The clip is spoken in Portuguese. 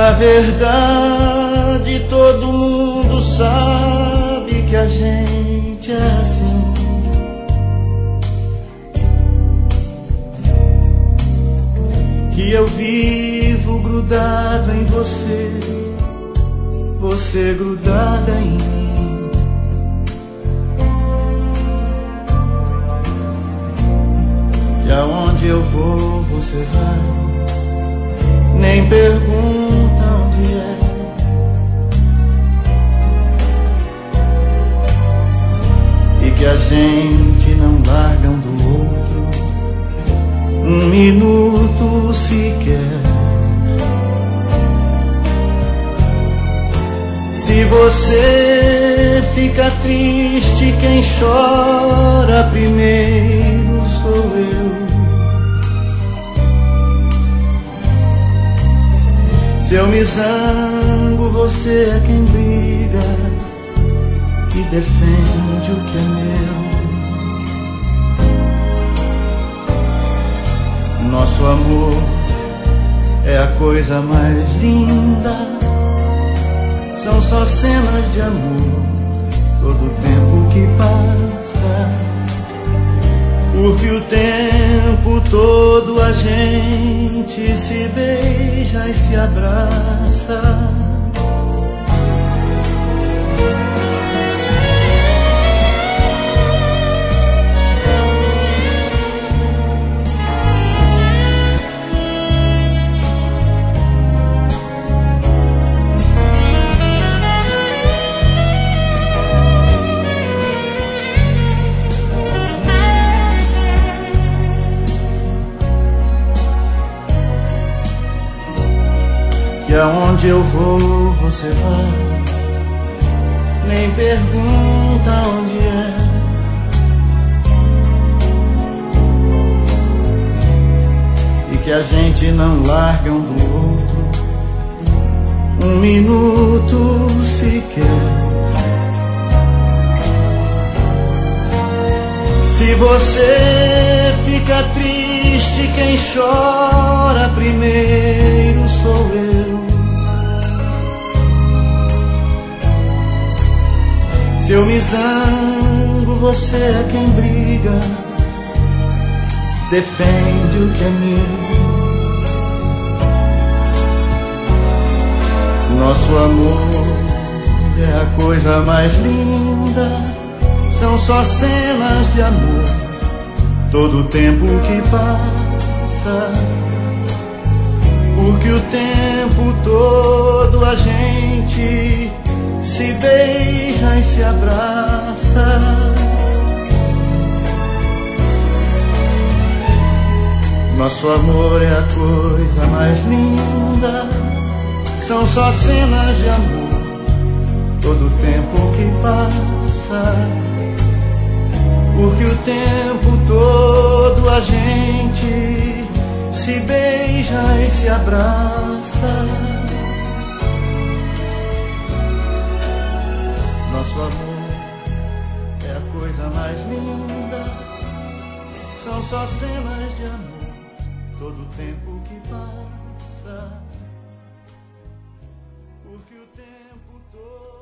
Na verdade, todo mundo sabe que a gente é assim. Que eu vivo grudado em você, você grudada em mim. Que aonde eu vou, você vai, nem pergunta onde é. E que a gente não larga um do outro um minuto sequer. Se você fica triste, quem chora primeiro sou eu. Se eu me zango, você é quem briga e defende o que é meu. Nosso amor é a coisa mais linda. São só cenas de amor, todo o tempo que passa. Porque o tempo todo a gente se beija e se abraça. Que aonde eu vou, você vai, nem pergunta onde é. E que a gente não larga um do outro um minuto sequer. Se você fica triste, quem chora primeiro sou eu. Se eu me zango, você é quem briga, defende o que é meu. Nosso amor é a coisa mais linda. São só cenas de amor, todo o tempo que passa. Porque o tempo todo a gente se beija e se abraça. Nosso amor é a coisa mais linda. São só cenas de amor, todo o tempo que passa. Porque o tempo todo a gente se beija e se abraça. Nosso amor é a coisa mais linda. São só cenas de amor, todo o tempo que passa. Porque o tempo todo